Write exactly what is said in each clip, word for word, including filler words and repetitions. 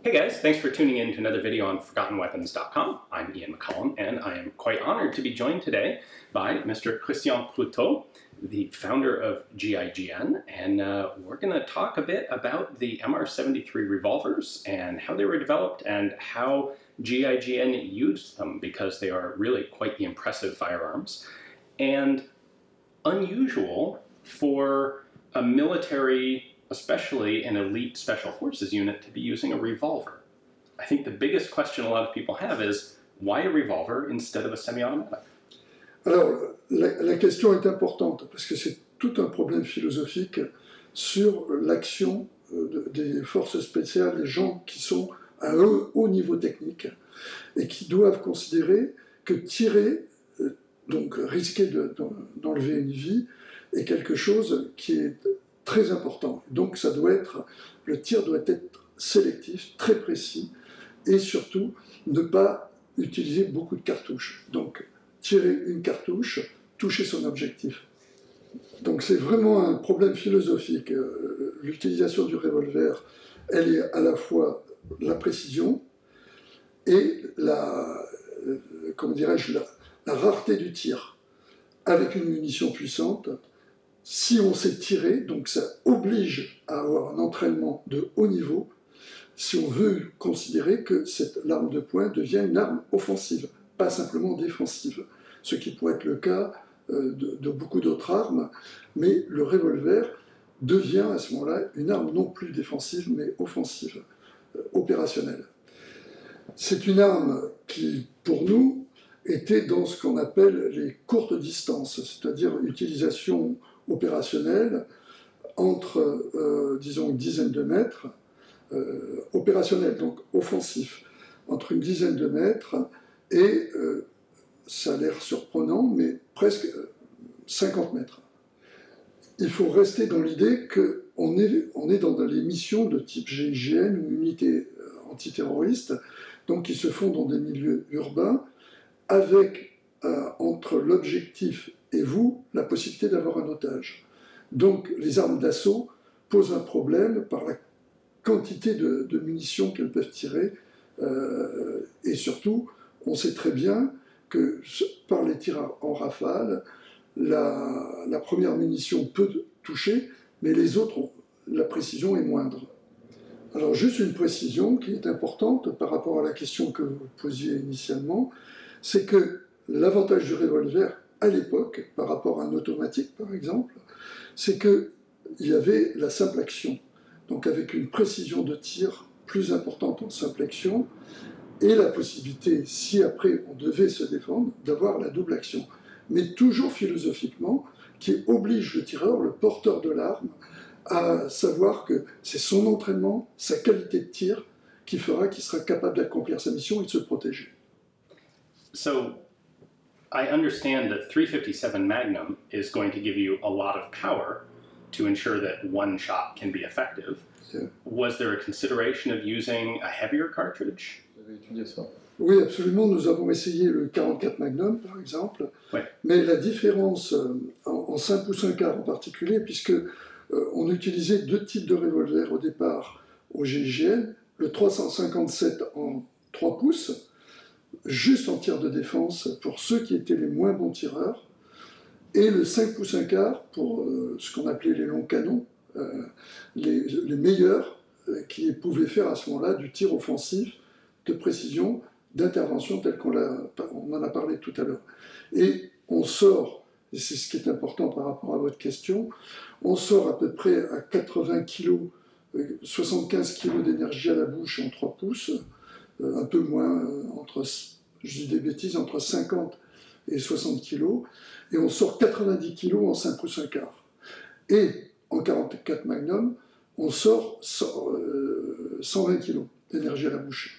Hey guys, thanks for tuning in to another video on Forgotten Weapons dot com. I'm Ian McCollum, and I am quite honored to be joined today by Mister Christian Proutot, the founder of G I G N, and uh, we're going to talk a bit about the M R seventy-three revolvers and how they were developed and how G I G N used them, because they are really quite the impressive firearms and unusual for a military, especially an elite special forces unit, to be using a revolver. I think the biggest question a lot of people have is, why a revolver instead of a semi-automatic? Alors, la, la question est importante, parce que c'est tout un problème philosophique sur l'action de, des forces spéciales, des gens qui sont à un haut, haut niveau technique, et qui doivent considérer que tirer, donc risquer de, de, d'enlever une vie, est quelque chose qui est très important. Donc ça doit être, le tir doit être sélectif, très précis, et surtout ne pas utiliser beaucoup de cartouches. Donc tirer une cartouche, toucher son objectif. Donc c'est vraiment un problème philosophique. L'utilisation du revolver, elle est à la fois la précision et la, comment dirais-je, la, la rareté du tir. Avec une munition puissante, si on sait tirer, donc ça oblige à avoir un entraînement de haut niveau, si on veut considérer que cette arme de poing devient une arme offensive, pas simplement défensive, ce qui pourrait être le cas euh, de, de beaucoup d'autres armes, mais le revolver devient à ce moment-là une arme non plus défensive, mais offensive, euh, opérationnelle. C'est une arme qui, pour nous, était dans ce qu'on appelle les courtes distances, c'est-à-dire utilisation opérationnelle entre, euh, disons, une dizaine de mètres, euh, opérationnel, donc offensif, entre une dizaine de mètres et, euh, ça a l'air surprenant, mais presque cinquante mètres. Il faut rester dans l'idée qu'on est, on est dans les missions de type G I G N ou unité antiterroriste, donc qui se font dans des milieux urbains, avec, euh, entre l'objectif et vous, la possibilité d'avoir un otage. Donc les armes d'assaut posent un problème par la quantité de, de munitions qu'elles peuvent tirer, euh, et surtout, on sait très bien que par les tirs en rafale, la, la première munition peut toucher, mais les autres, la précision est moindre. Alors juste une précision qui est importante par rapport à la question que vous posiez initialement, c'est que l'avantage du revolver à l'époque, par rapport à un automatique par exemple, c'est qu'il y avait la simple action, donc avec une précision de tir plus importante en simple action, et la possibilité, si après on devait se défendre, d'avoir la double action. Mais toujours philosophiquement, qui oblige le tireur, le porteur de l'arme, à savoir que c'est son entraînement, sa qualité de tir, qui fera qu'il sera capable d'accomplir sa mission et de se protéger. So, I understand that three fifty-seven Magnum is going to give you a lot of power to ensure that one shot can be effective. Yeah. Was there a consideration of using a heavier cartridge? Vous avez étudié ça? Oui, absolument. Nous avons essayé le quarante-quatre Magnum, par exemple. Ouais. Mais la différence, en, en cinq pouces un quart en particulier, puisque euh, on utilisait deux types de revolvers au départ au G I G N, le trois cent cinquante-sept en trois pouces, juste en tir de défense pour ceux qui étaient les moins bons tireurs, et le cinq pouces un quart pour euh, ce qu'on appelait les longs canons, euh, les, les meilleurs euh, qui pouvaient faire à ce moment-là du tir offensif, de précision, d'intervention telle qu'on l'a, on en a parlé tout à l'heure. Et on sort, et c'est ce qui est important par rapport à votre question, on sort à peu près à quatre-vingts kilos, soixante-quinze kilos d'énergie à la bouche en trois pouces, un peu moins, entre, je dis des bêtises, entre cinquante et soixante kilos, et on sort quatre-vingt-dix kilos en cinq pouces un quart. Et en quarante-quatre Magnum, on sort cent vingt kilos d'énergie à la bouche.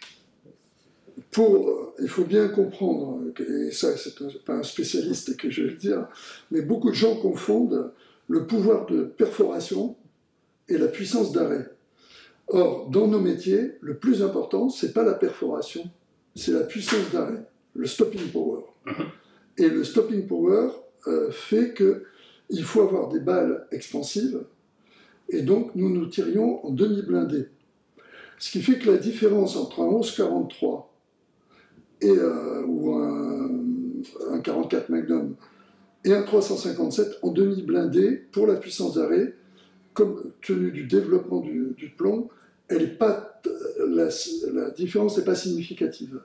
Pour, il faut bien comprendre, et ça c'est un, pas un spécialiste que je vais le dire, mais beaucoup de gens confondent le pouvoir de perforation et la puissance d'arrêt. Or, dans nos métiers, le plus important, c'est pas la perforation, c'est la puissance d'arrêt, le stopping power. Et le stopping power euh, fait qu'il faut avoir des balles expansives, et donc nous nous tirions en demi-blindé. Ce qui fait que la différence entre un onze quarante-trois et, euh, ou un, un quarante-quatre Magnum et un trois cent cinquante-sept en demi-blindé, pour la puissance d'arrêt, comme tenu du développement du, du plomb, elle est pas, la, la différence n'est pas significative.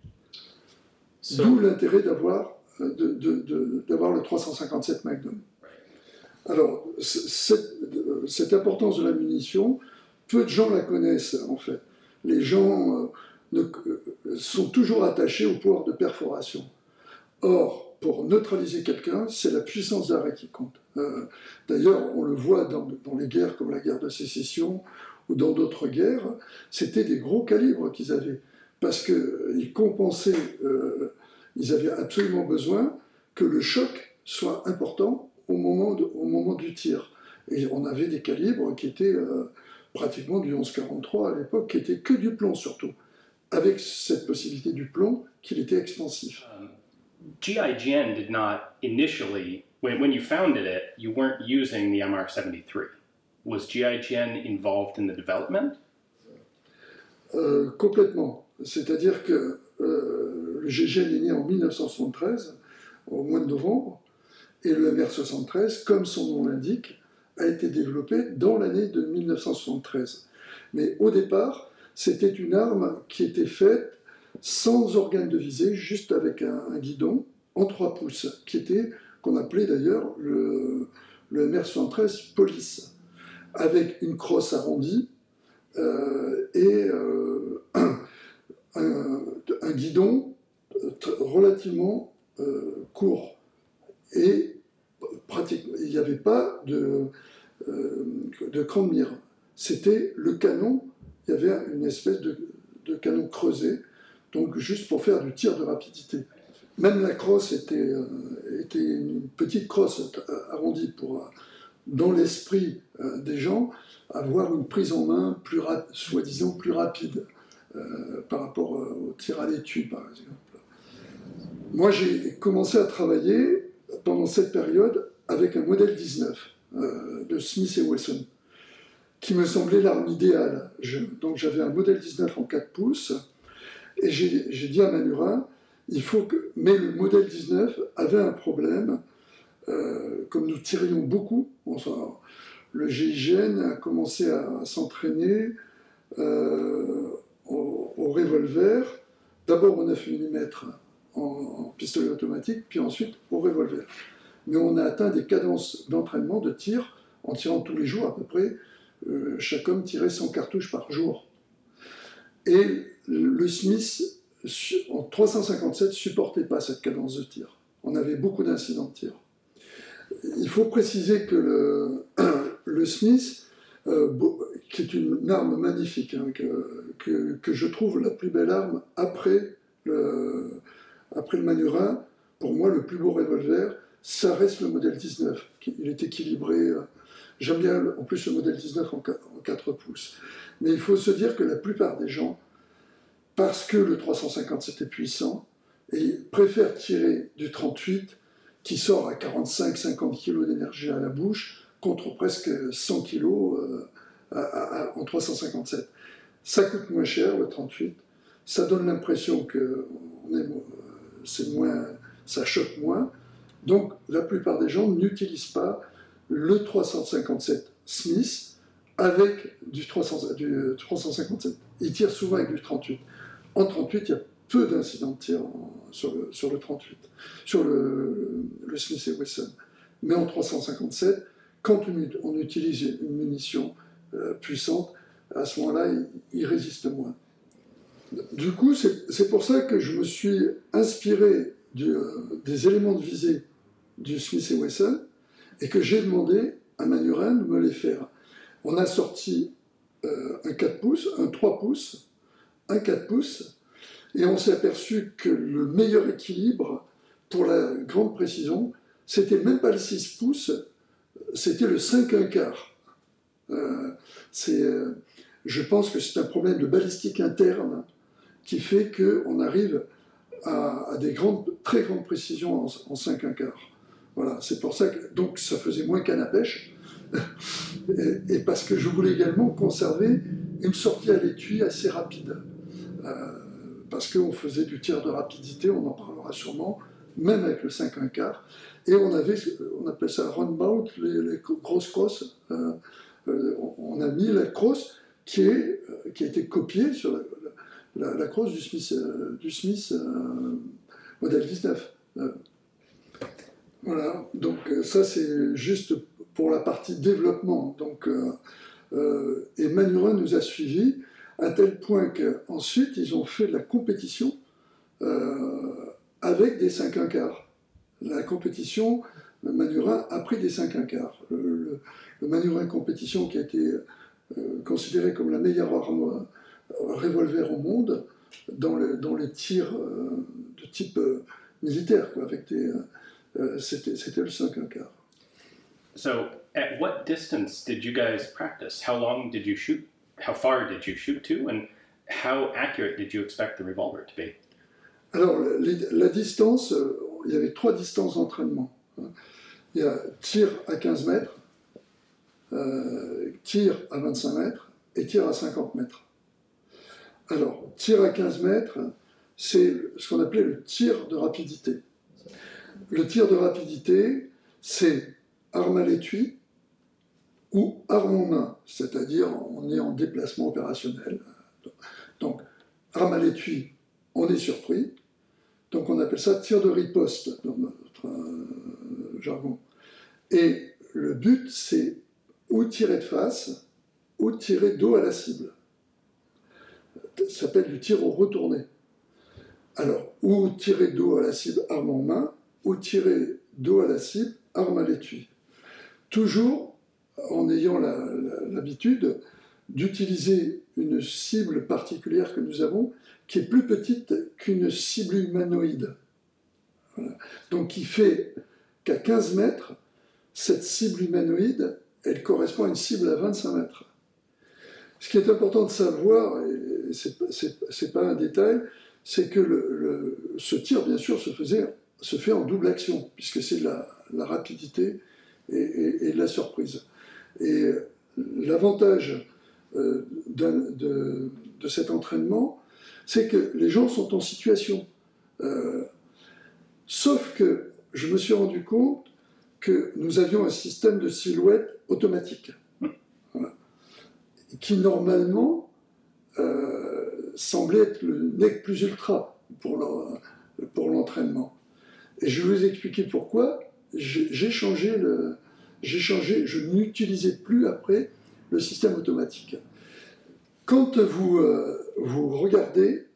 So, d'où l'intérêt d'avoir, de, de, de, d'avoir le trois cent cinquante-sept Magnum. Alors, cette, cette importance de la munition, peu de gens la connaissent en fait. Les gens euh, ne, euh, sont toujours attachés au pouvoir de perforation. Or, pour neutraliser quelqu'un, c'est la puissance d'arrêt qui compte. Euh, d'ailleurs, on le voit dans, dans les guerres comme la guerre de sécession ou dans d'autres guerres, c'était des gros calibres qu'ils avaient, parce qu'ils compensaient, euh, ils avaient absolument besoin que le choc soit important au moment, de, au moment du tir. Et on avait des calibres qui étaient euh, pratiquement du onze quarante-trois à l'époque, qui étaient que du plomb surtout, avec cette possibilité du plomb qu'il était expansif. Um, G I G N did not initially, when, when you founded it, you weren't using the M R seventy-three. Was G I G N involved in the development? Euh, complètement. C'est-à-dire que euh, le G I G N est né en mille neuf cent soixante-treize, au mois de novembre, et le M R soixante-treize, comme son nom l'indique, a été développé dans l'année de mille neuf cent soixante-treize. Mais au départ, c'était une arme qui était faite sans organe de visée, juste avec un, un guidon en trois pouces, qui était, qu'on appelait d'ailleurs le, le M R soixante-treize Police, avec une crosse arrondie euh, et euh, un, un, un guidon relativement euh, court. Et pratiquement, il n'y avait pas de, euh, de cran de mire. C'était le canon, il y avait une espèce de, de canon creusé, donc juste pour faire du tir de rapidité. Même la crosse était, euh, était une petite crosse arrondie pour, euh, dans l'esprit euh, des gens, avoir une prise en main plus rap- soi-disant plus rapide euh, par rapport euh, au tir à l'étui, par exemple. Moi, j'ai commencé à travailler pendant cette période avec un modèle dix-neuf euh, de Smith et Wesson, qui me semblait l'arme idéale. Je, donc j'avais un modèle dix-neuf en quatre pouces, et j'ai, j'ai dit à Manurin, il faut que... Mais le modèle dix-neuf avait un problème, euh, comme nous tirions beaucoup, bon, ça, le G I G N a commencé à, à s'entraîner euh, au, au revolver, d'abord au neuf millimètres en, en pistolet automatique, puis ensuite au revolver. Mais on a atteint des cadences d'entraînement, de tir, en tirant tous les jours à peu près, euh, chaque homme tirait cent cartouches par jour. Et le Smith, en trois cent cinquante-sept, ne supportait pas cette cadence de tir. On avait beaucoup d'incidents de tir. Il faut préciser que le, le Smith, euh, qui est une arme magnifique, hein, que, que, que je trouve la plus belle arme après le, après le Manurin, pour moi le plus beau revolver, ça reste le modèle dix-neuf. Il est équilibré. J'aime bien en plus le modèle dix-neuf en quatre pouces. Mais il faut se dire que la plupart des gens, parce que le trois cent cinquante-sept est puissant, et préfèrent tirer du trente-huit qui sort à quarante-cinq à cinquante kilos d'énergie à la bouche contre presque cent kilos euh, à, à, en trois cent cinquante-sept. Ça coûte moins cher le trente-huit, ça donne l'impression que on est, c'est moins, ça choque moins. Donc la plupart des gens n'utilisent pas le trois cent cinquante-sept Smith avec du trois cents, du trois cent cinquante-sept. Ils tirent souvent avec du trente-huit. En trente-huit, il y a peu d'incidents de tir en, sur, le, sur le trente-huit, sur le, le Smith et Wesson. Mais en trois cent cinquante-sept, quand on, on utilise une munition euh, puissante, à ce moment-là, il, il résiste moins. Du coup, c'est, c'est pour ça que je me suis inspiré du, euh, des éléments de visée du Smith et Wesson et que j'ai demandé à Manurin de me les faire. On a sorti euh, un quatre pouces, un trois pouces, un quatre pouces, et on s'est aperçu que le meilleur équilibre pour la grande précision, c'était même pas le six pouces, c'était le cinq un quart. Euh, c'est, euh, je pense que c'est un problème de balistique interne qui fait qu'on arrive à, à des grandes, très grandes précisions en, en cinq un quart. Voilà, c'est pour ça que donc ça faisait moins canne à pêche. et, et parce que je voulais également conserver une sortie à l'étui assez rapide. Euh, parce qu'on faisait du tir de rapidité, on en parlera sûrement, même avec le cinq un quart. Et on avait, on appelle ça roundabout, les, les grosses crosses. Euh, euh, on a mis la crosse qui, est, qui a été copiée sur la, la, la crosse du Smith, euh, du Smith euh, modèle dix-neuf. Euh, voilà, donc ça c'est juste pour la partie développement. Donc, euh, euh, et Manurin nous a suivis à tel point qu'ensuite ils ont fait de la compétition euh, avec des cinq un quart. La compétition, le Manurin a pris des cinq un quart. Le, le, le Manurin compétition qui a été euh, considéré comme la meilleure arme euh, revolver au monde dans, le, dans les tirs euh, de type euh, militaire, quoi, avec des, euh, c'était, c'était le cinq un quart. So, at what distance did you guys practice? How long did you shoot? How far did you shoot to? And how accurate did you expect the revolver to be? Alors, les, la distance, euh, il y avait trois distances d'entraînement. Il y a tir à quinze mètres, euh, tir à vingt-cinq mètres et tir à cinquante mètres. Alors, tir à quinze mètres, c'est ce qu'on appelait le tir de rapidité. Le tir de rapidité, c'est arme à l'étui ou arme en main, c'est-à-dire on est en déplacement opérationnel. Donc, arme à l'étui, on est surpris. Donc on appelle ça tir de riposte dans notre euh, jargon. Et le but, c'est ou tirer de face, ou tirer dos à la cible. Ça s'appelle du tir au retourné. Alors, ou tirer dos à la cible, arme en main, ou tirer dos à la cible, arme à l'étui. Toujours en ayant la, la, l'habitude d'utiliser une cible particulière que nous avons, qui est plus petite qu'une cible humanoïde. Voilà. Donc, qui fait qu'à quinze mètres, cette cible humanoïde, elle correspond à une cible à vingt-cinq mètres. Ce qui est important de savoir, et c'est, c'est, c'est pas un détail, c'est que le, le, ce tir, bien sûr, se, faisait, se fait en double action, puisque c'est de la, la rapidité et, et, et de la surprise. Et l'avantage euh, de, de cet entraînement, c'est que les gens sont en situation. Euh, sauf que je me suis rendu compte que nous avions un système de silhouette automatique, voilà, qui normalement euh, semblait être le nec plus ultra pour, le, pour l'entraînement. Et je vais vous expliquer pourquoi. J'ai, j'ai changé le, j'ai changé, je n'utilisais plus après le système automatique. Quand vous, euh, vous regardez,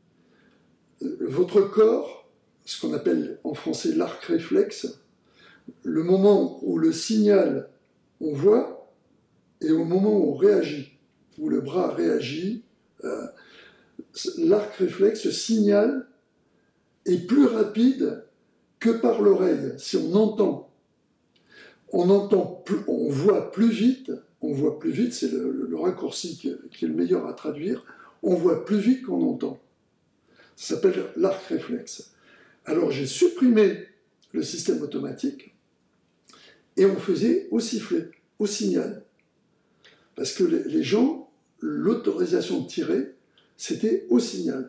votre corps, ce qu'on appelle en français l'arc réflexe, le moment où le signal, on voit, et au moment où on réagit, où le bras réagit, euh, l'arc réflexe signal est plus rapide que par l'oreille, si on entend. On entend, plus, on voit plus vite, on voit plus vite, c'est le, le raccourci qui, qui est le meilleur à traduire, on voit plus vite qu'on entend. Ça s'appelle l'arc réflexe. Alors j'ai supprimé le système automatique et on faisait au sifflet, au signal. Parce que les, les gens, l'autorisation de tirer, c'était au signal.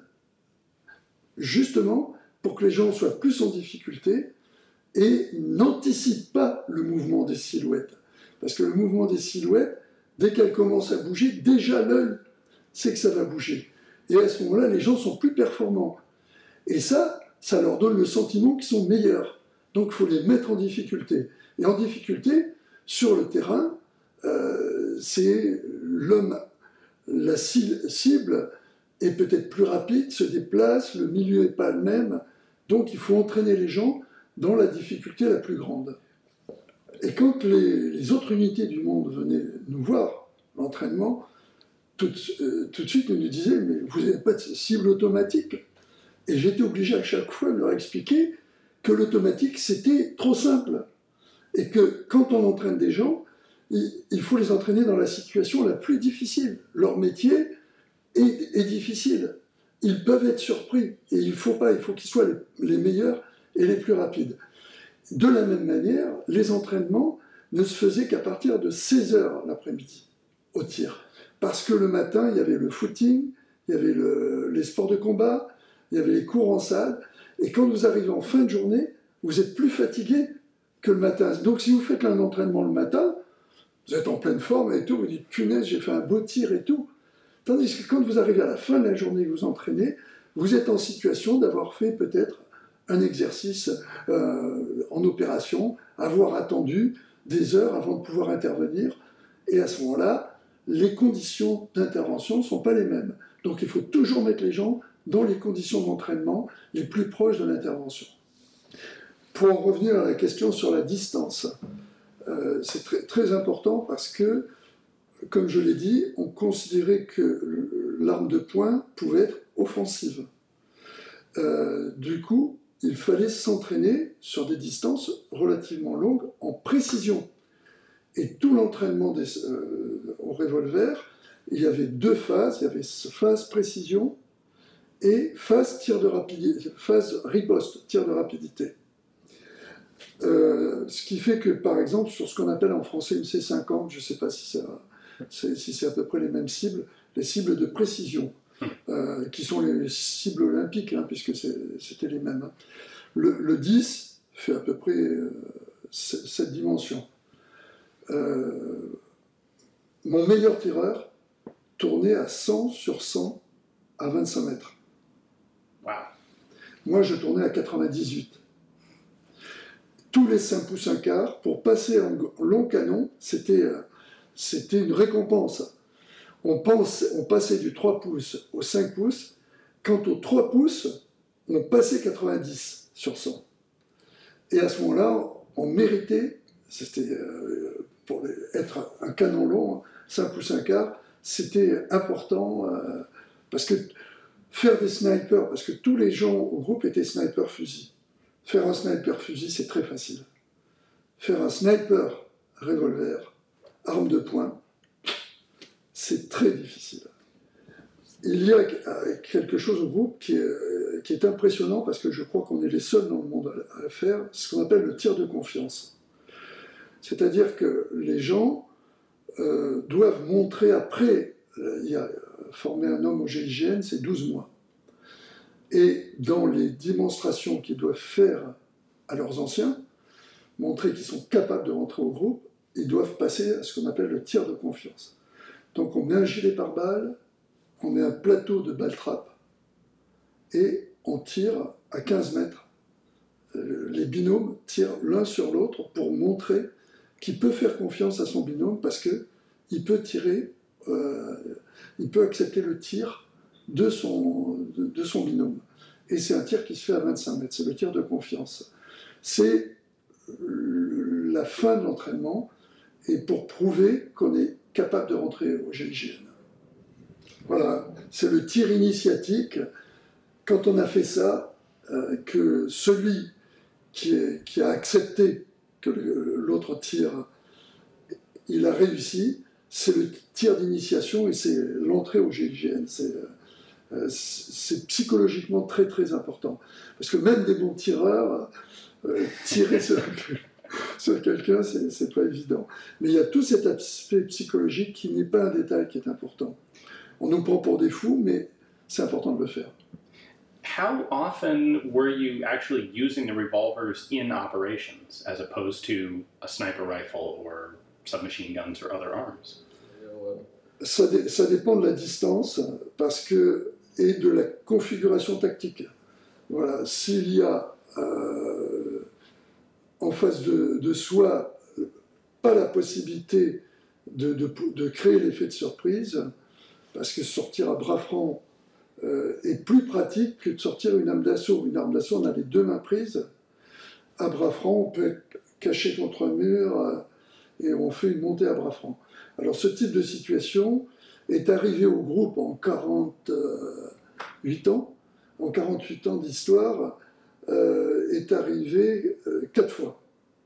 Justement pour que les gens soient plus en difficulté et n'anticipent pas le mouvement des silhouettes. Parce que le mouvement des silhouettes, dès qu'elles commencent à bouger, déjà l'œil sait que ça va bouger. Et à ce moment-là, les gens sont plus performants. Et ça, ça leur donne le sentiment qu'ils sont meilleurs. Donc il faut les mettre en difficulté. Et en difficulté, sur le terrain, euh, c'est l'homme, la cible est peut-être plus rapide, se déplace, le milieu n'est pas le même. Donc il faut entraîner les gens dans la difficulté la plus grande. Et quand les, les autres unités du monde venaient nous voir, l'entraînement, tout, euh, tout de suite ils nous disaient « mais vous n'avez pas de cible automatique ». Et j'étais obligé à chaque fois de leur expliquer que l'automatique c'était trop simple. Et que quand on entraîne des gens, il, il faut les entraîner dans la situation la plus difficile. Leur métier est, est difficile. Ils peuvent être surpris. Et il faut pas, il faut qu'ils soient les, les meilleurs et les plus rapides. De la même manière, les entraînements, ne se faisait qu'à partir de seize heures l'après-midi, au tir. Parce que le matin, il y avait le footing, il y avait le, les sports de combat, il y avait les cours en salle, et quand vous arrivez en fin de journée, vous êtes plus fatigué que le matin. Donc si vous faites un entraînement le matin, vous êtes en pleine forme et tout, vous dites « punaise, j'ai fait un beau tir et tout ». Tandis que quand vous arrivez à la fin de la journée et que vous entraînez, vous êtes en situation d'avoir fait peut-être un exercice euh, en opération, avoir attendu des heures avant de pouvoir intervenir. Et à ce moment-là, les conditions d'intervention ne sont pas les mêmes. Donc il faut toujours mettre les gens dans les conditions d'entraînement les plus proches de l'intervention. Pour en revenir à la question sur la distance, euh, c'est très, très important parce que, comme je l'ai dit, on considérait que l'arme de poing pouvait être offensive. Euh, du coup, il fallait s'entraîner sur des distances relativement longues en précision. Et tout l'entraînement des, euh, au revolver, il y avait deux phases. Il y avait phase précision et phase, tir de rapidité, phase riposte, tir de rapidité. Euh, ce qui fait que, par exemple, sur ce qu'on appelle en français une C cinquante, je ne sais pas si, ça, c'est, si c'est à peu près les mêmes cibles, les cibles de précision, euh, qui sont les cibles olympiques, hein, puisque c'est, c'était les mêmes. Le, le dix fait à peu près euh, cette dimension. Euh, mon meilleur tireur tournait à cent sur cent à vingt-cinq mètres. Wow. Moi, je tournais à quatre-vingt-dix-huit. Tous les cinq pouces un quart, pour passer en long canon, c'était, c'était une récompense. On, pense, on passait du trois pouces au cinq pouces. Quant aux trois pouces, on passait quatre-vingt-dix sur cent. Et à ce moment-là, on méritait, c'était euh, pour être un canon long, cinq pouces un quart, c'était important, euh, parce que faire des snipers, parce que tous les gens au groupe étaient snipers fusil. Faire un sniper fusil, c'est très facile. Faire un sniper revolver, arme de poing, c'est très difficile. Il y a quelque chose au groupe qui est, qui est impressionnant, parce que je crois qu'on est les seuls dans le monde à le faire, ce qu'on appelle le tir de confiance. C'est-à-dire que les gens euh, doivent montrer après, il y a former un homme au G I G N, c'est douze mois. Et dans les démonstrations qu'ils doivent faire à leurs anciens, montrer qu'ils sont capables de rentrer au groupe, ils doivent passer à ce qu'on appelle le tir de confiance. Donc on met un gilet pare-balles, on met un plateau de balle-trappe, et on tire à quinze mètres. Les binômes tirent l'un sur l'autre pour montrer qu'il peut faire confiance à son binôme, parce qu'il peut tirer, euh, il peut accepter le tir de son, de, de son binôme. Et c'est un tir qui se fait à vingt-cinq mètres, c'est le tir de confiance. C'est la fin de l'entraînement, et pour prouver qu'on est capable de rentrer au G I G N. Voilà, c'est le tir initiatique. Quand on a fait ça, euh, que celui qui, est, qui a accepté que le, l'autre tire, il a réussi, c'est le tir d'initiation et c'est l'entrée au G I G N. C'est, euh, c'est psychologiquement très très important. Parce que même des bons tireurs, euh, tirer sur, sur quelqu'un, c'est, c'est pas évident. Mais il y a tout cet aspect psychologique qui n'est pas un détail qui est important. On nous prend pour des fous, mais c'est important de le faire. How often were you actually using the revolvers in operations as opposed to a sniper rifle or submachine guns or other arms? Ça, dé, ça dépend de la distance parce que, et de la configuration tactique. Voilà, s'il y a euh, en face de, de soi pas la possibilité de, de, de créer l'effet de surprise, parce que sortir à bras francs euh, est plus pratique que de sortir une arme d'assaut. Une arme d'assaut, on a les deux mains prises. À bras francs, on peut être caché contre un mur euh, et on fait une montée à bras francs. Alors ce type de situation est arrivé au groupe en quarante-huit ans. En quarante-huit ans d'histoire, euh, est arrivé euh, quatre fois.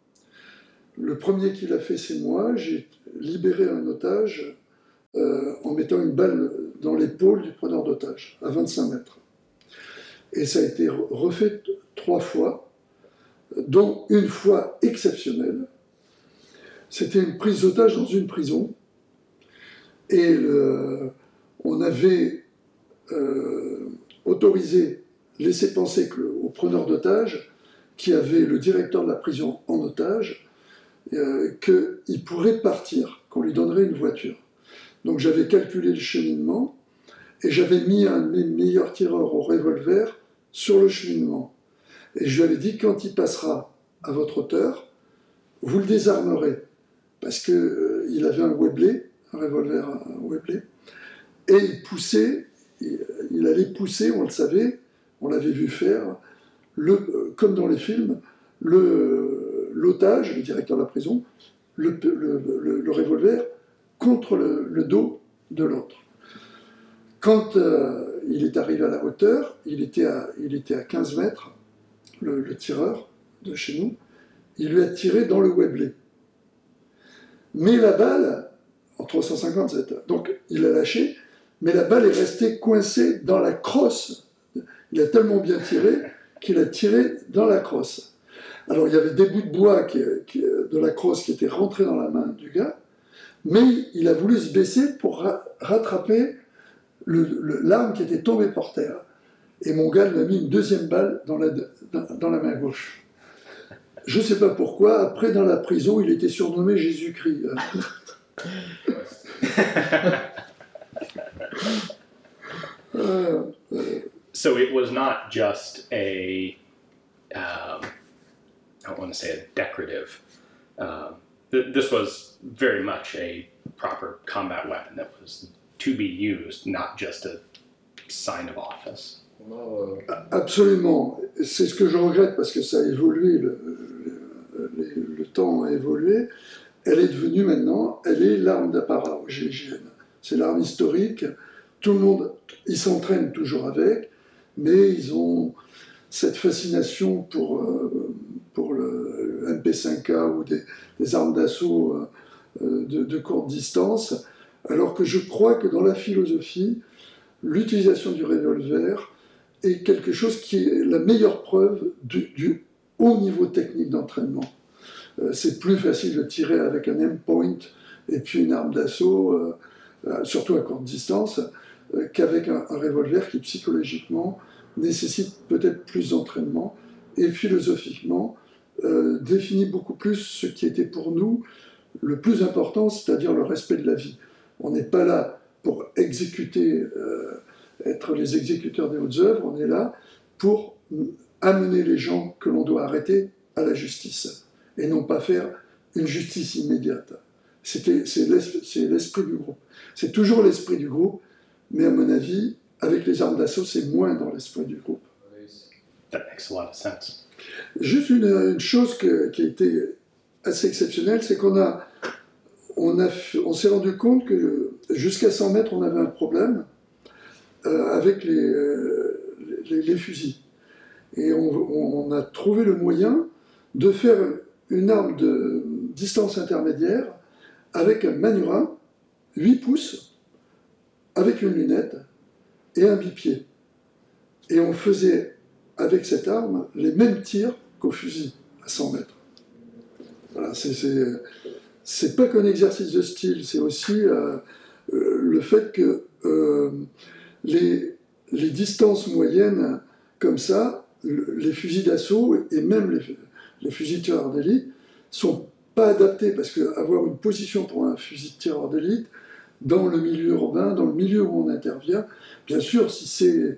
Le premier qui l'a fait, c'est moi. J'ai libéré un otage euh, en mettant une balle dans l'épaule du preneur d'otage, à vingt-cinq mètres. Et ça a été refait trois fois, dont une fois exceptionnelle, C'était une prise d'otage dans une prison. Et le, on avait euh, autorisé, laissé penser que, au preneur d'otages, qui avait le directeur de la prison en otage, euh, qu'il pourrait partir, qu'on lui donnerait une voiture. Donc j'avais calculé le cheminement et j'avais mis un de mes meilleurs tireurs au revolver sur le cheminement. Et je lui avais dit, quand il passera à votre hauteur, vous le désarmerez. Parce qu'il euh, avait un Webley, un revolver un Webley, et il poussait, il, il allait pousser, on le savait, on l'avait vu faire, le, euh, comme dans les films, le, l'otage, le directeur de la prison, le, le, le, le revolver contre le, le dos de l'autre. Quand euh, il est arrivé à la hauteur, il était à, il était à quinze mètres, le, le tireur de chez nous, il lui a tiré dans le Webley. Mais la balle, en trois cent cinquante, donc il a lâché, mais la balle est restée coincée dans la crosse. Il a tellement bien tiré qu'il a tiré dans la crosse. Alors il y avait des bouts de bois qui, qui, de la crosse qui étaient rentrés dans la main du gars, mais il a voulu se baisser pour ra- rattraper le, le, l'arme qui était tombée par terre. Et mon gars lui a mis une deuxième balle dans la, dans, dans la main gauche. Je ne sais pas pourquoi, après dans la prison, il était surnommé Jésus-Christ. euh, euh, So it was not just a, um, I don't want to say a decorative, uh, th- this was very much a proper combat weapon that was to be used, not just a sign of office. Absolument. C'est ce que je regrette parce que ça a évolué, le, le, le, le temps a évolué. Elle est devenue maintenant, elle est l'arme d'apparat au G I G N. C'est l'arme historique. Tout le monde, ils s'entraînent toujours avec, mais ils ont cette fascination pour, euh, pour le M P cinq K ou des, des armes d'assaut euh, de, de courte distance, alors que je crois que dans la philosophie, l'utilisation du revolver est quelque chose qui est la meilleure preuve du, du haut niveau technique d'entraînement. Euh, c'est plus facile de tirer avec un aim-point et puis une arme d'assaut, euh, euh, surtout à courte distance, euh, qu'avec un, un revolver qui psychologiquement nécessite peut-être plus d'entraînement et philosophiquement euh, définit beaucoup plus ce qui était pour nous le plus important, c'est-à-dire le respect de la vie. On n'est pas là pour exécuter, euh, être les exécuteurs des hautes œuvres, on est là pour amener les gens que l'on doit arrêter à la justice, et non pas faire une justice immédiate. C'était, c'est, l'esprit, c'est l'esprit du groupe. C'est toujours l'esprit du groupe, mais à mon avis, avec les armes d'assaut, c'est moins dans l'esprit du groupe. That makes a lot of sense. Juste une, une chose que, qui a été assez exceptionnelle, c'est qu'on a, on a, on s'est rendu compte que jusqu'à cent mètres, on avait un problème euh, avec les, euh, les, les fusils. Et on, on a trouvé le moyen de faire une arme de distance intermédiaire avec un Manura, huit pouces, avec une lunette et un bipied. Et on faisait avec cette arme les mêmes tirs qu'au fusil à cent mètres. Voilà, c'est, c'est, c'est pas qu'un exercice de style, c'est aussi euh, euh, le fait que euh, les, les distances moyennes comme ça, le, les fusils d'assaut et même les, les fusils de tireurs d'élite sont pas adaptés, parce qu'avoir une position pour un fusil de tireur d'élite dans le milieu urbain, dans le milieu où on intervient, bien sûr, si c'est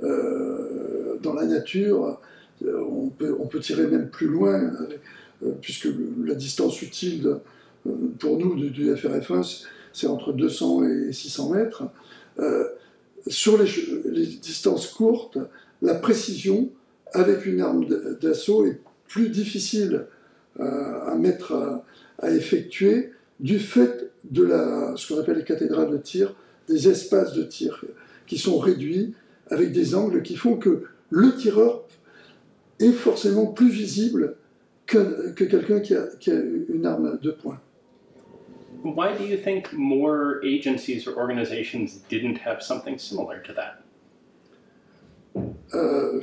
euh, dans la nature, on peut, on peut tirer même plus loin, euh, puisque la distance utile de, euh, pour nous du, du F R F un, c'est entre deux cents et six cents mètres. Euh, sur les, les distances courtes, la précision avec une arme d'assaut est plus difficile euh, à mettre à, à effectuer du fait de la, ce qu'on appelle les cathédrales de tir, des espaces de tir qui sont réduits avec des angles qui font que le tireur est forcément plus visible que, que quelqu'un qui a, qui a une arme de poing. Why do you think more agencies or organizations didn't have something similar to that? Euh,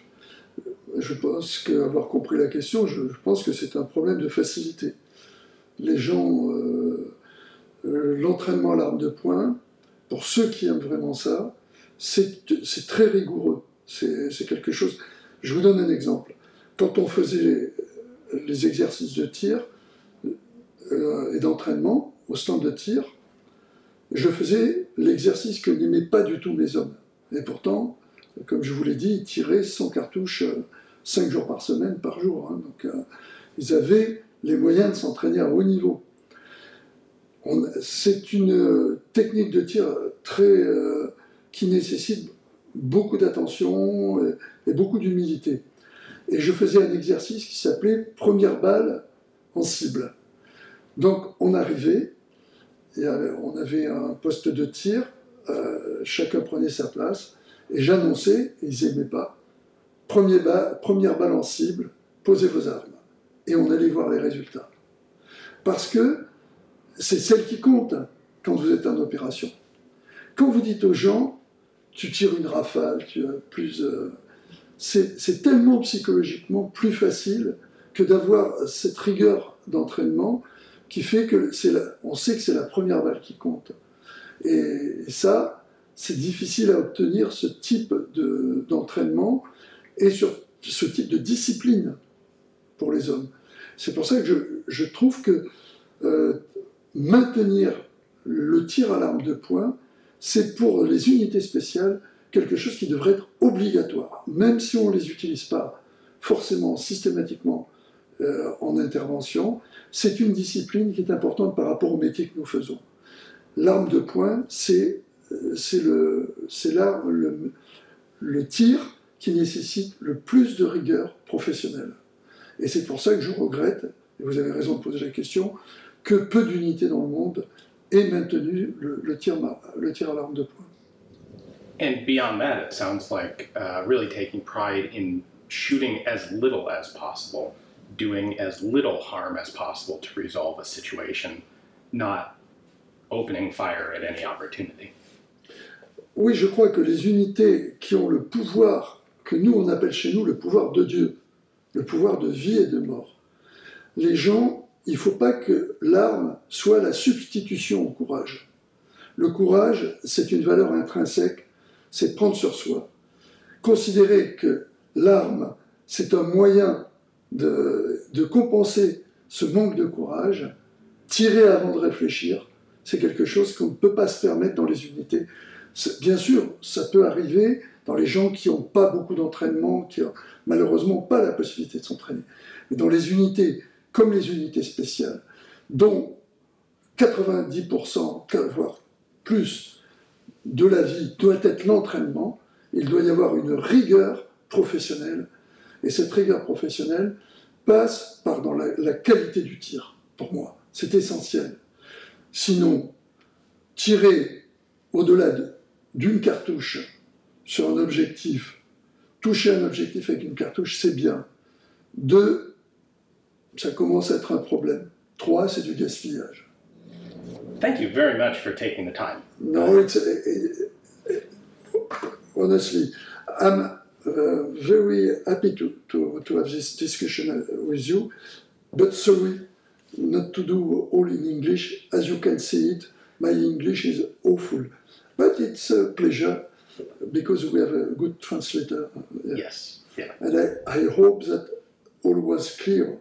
je pense qu'avoir compris la question, je, je pense que c'est un problème de facilité. les gens, euh, euh, l'entraînement à l'arme de poing, pour ceux qui aiment vraiment ça, c'est, c'est très rigoureux. C'est, c'est quelque chose. Je vous donne un exemple. Quand on faisait les, les exercices de tir euh, et d'entraînement au stand de tir, je faisais l'exercice que n'aimaient pas du tout mes hommes. Et pourtant, comme je vous l'ai dit, ils tiraient cent cartouches euh, cinq jours par semaine, par jour. Hein. Donc, euh, ils avaient les moyens de s'entraîner à haut niveau. On, c'est une technique de tir très, euh, qui nécessite beaucoup d'attention et, et beaucoup d'humilité. Et je faisais un exercice qui s'appelait première balle en cible. Donc on arrivait, et on avait un poste de tir, euh, chacun prenait sa place, et j'annonçais, et ils n'aimaient pas, Premier ba- première balle en cible, posez vos armes. Et on allait voir les résultats. Parce que c'est celle qui compte quand vous êtes en opération. Quand vous dites aux gens, tu tires une rafale, tu as plus... Euh, c'est, c'est tellement psychologiquement plus facile que d'avoir cette rigueur d'entraînement qui fait que c'est la, on sait que c'est la première balle qui compte. Et, et ça, c'est difficile à obtenir, ce type de, d'entraînement et sur ce type de discipline pour les hommes. C'est pour ça que je, je trouve que euh, maintenir le tir à l'arme de poing, c'est pour les unités spéciales quelque chose qui devrait être obligatoire, même si on ne les utilise pas forcément, systématiquement euh, en intervention. C'est une discipline qui est importante par rapport au métier que nous faisons. L'arme de poing, c'est, c'est, le, c'est là le, le tir qui nécessite le plus de rigueur professionnelle. Et c'est pour ça que je regrette, et vous avez raison de poser la question, que peu d'unités dans le monde aient maintenu le, le, tir, le tir à l'arme de poing. And beyond that, it sounds like uh, really taking pride in shooting as little as possible, doing as little harm as possible to resolve a situation, not opening fire at any opportunity. Oui, je crois que les unités qui ont le pouvoir, que nous on appelle chez nous le pouvoir de Dieu, le pouvoir de vie et de mort, les gens, il ne faut pas que l'arme soit la substitution au courage. Le courage, c'est une valeur intrinsèque, c'est prendre sur soi. Considérer que l'arme, c'est un moyen de, de compenser ce manque de courage, tirer avant de réfléchir, c'est quelque chose qu'on ne peut pas se permettre dans les unités. C'est, bien sûr, ça peut arriver dans les gens qui n'ont pas beaucoup d'entraînement, qui n'ont malheureusement pas la possibilité de s'entraîner. Mais dans les unités, comme les unités spéciales, dont quatre-vingt-dix pour cent, voire plus, de la vie doit être l'entraînement, il doit y avoir une rigueur professionnelle, et cette rigueur professionnelle passe par dans la, la qualité du tir, pour moi. C'est essentiel. Sinon, tirer au-delà de, d'une cartouche sur un objectif, toucher un objectif avec une cartouche, c'est bien. Deux, ça commence à être un problème. Trois, c'est du gaspillage. Thank you very much for taking the time. No, it's, it, it, honestly, I'm uh, very happy to, to, to have this discussion with you, but sorry not to do all in English. As you can see it, my English is awful. But it's a pleasure because we have a good translator. Yes. Yeah. And I, I hope that all was clear.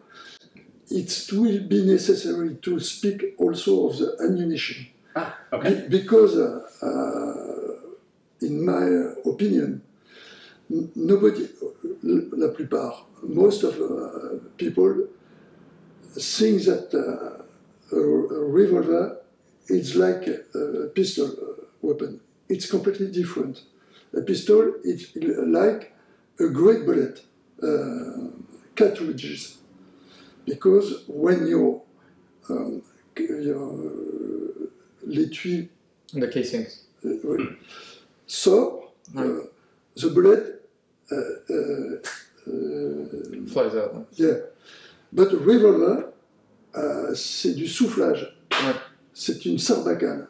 It will be necessary to speak also of the ammunition. Ah, okay. Be, because, uh, uh, in my opinion, n- nobody, la plupart, most of uh, people think that uh, a, a revolver is like a pistol weapon. It's completely different. A pistol is like a great bullet, uh, cartridges. Because when your, um, your uh, l'étui the casings uh, oui, sort, Ouais. uh, the bullet uh, uh, uh, flies out. yeah. But a revolver, uh, c'est du soufflage. Ouais. C'est une sarbacane.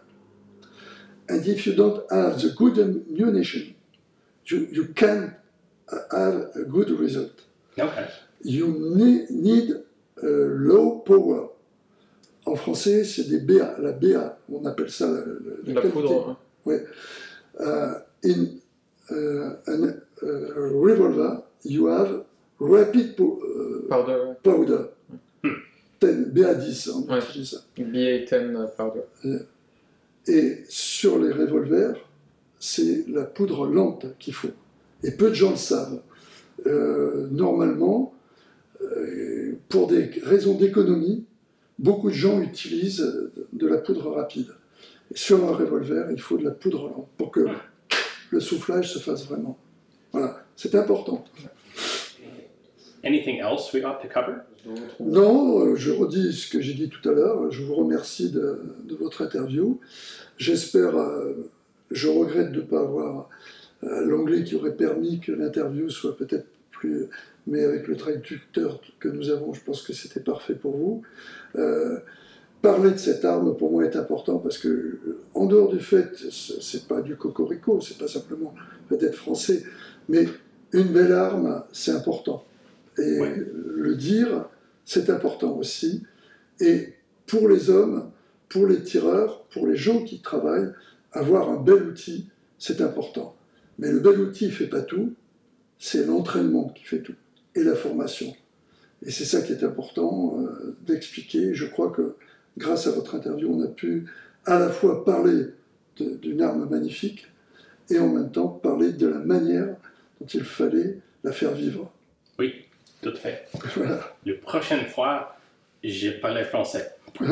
And if you don't have the good ammunition, you, you can have a good result. Okay. You ne- need uh, low power. En français, c'est des B A, la B A, on appelle ça la, la, La qualité. poudre. Ouais. Uh, in uh, an, uh, a revolver, you have rapid po- uh, Powder. powder. ten, B A dix, on Ouais. utilise ça. B A dix powder. Et sur les revolvers, c'est la poudre lente qu'il faut. Et peu de gens le savent. Euh, normalement, euh, pour des raisons d'économie, beaucoup de gens utilisent de la poudre rapide. Et sur un revolver, il faut de la poudre lente pour que le soufflage se fasse vraiment. Voilà, c'est important. Anything else we ought to cover? Non, euh, je redis ce que j'ai dit tout à l'heure. Je vous remercie de, de votre interview. J'espère, euh, je regrette de ne pas avoir euh, l'anglais qui aurait permis que l'interview soit peut-être plus... Mais avec le traducteur que nous avons, je pense que c'était parfait pour vous. Euh, parler de cette arme, pour moi, est important parce que, en dehors du fait, c'est pas du cocorico, c'est pas simplement le fait d'être français, mais une belle arme, c'est important. Et Ouais. le dire, c'est important aussi. Et pour les hommes, pour les tireurs, pour les gens qui travaillent, avoir un bel outil, c'est important. Mais le bel outil ne fait pas tout, c'est l'entraînement qui fait tout, et la formation. Et c'est ça qui est important euh, d'expliquer. Je crois que grâce à votre interview, on a pu à la fois parler de, d'une arme magnifique et en même temps parler de la manière dont il fallait la faire vivre. Oui, tout à fait. Voilà. La prochaine fois, je parle français.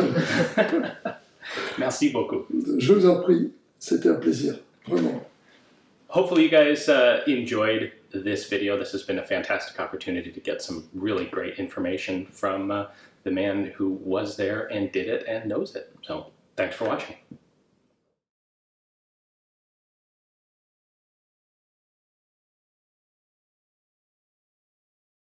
Merci beaucoup. Je vous en prie, c'était un plaisir, vraiment. Hopefully you guys uh, enjoyed this video. This has been a fantastic opportunity to get some really great information from uh, the man who was there and did it and knows it. So thanks for watching.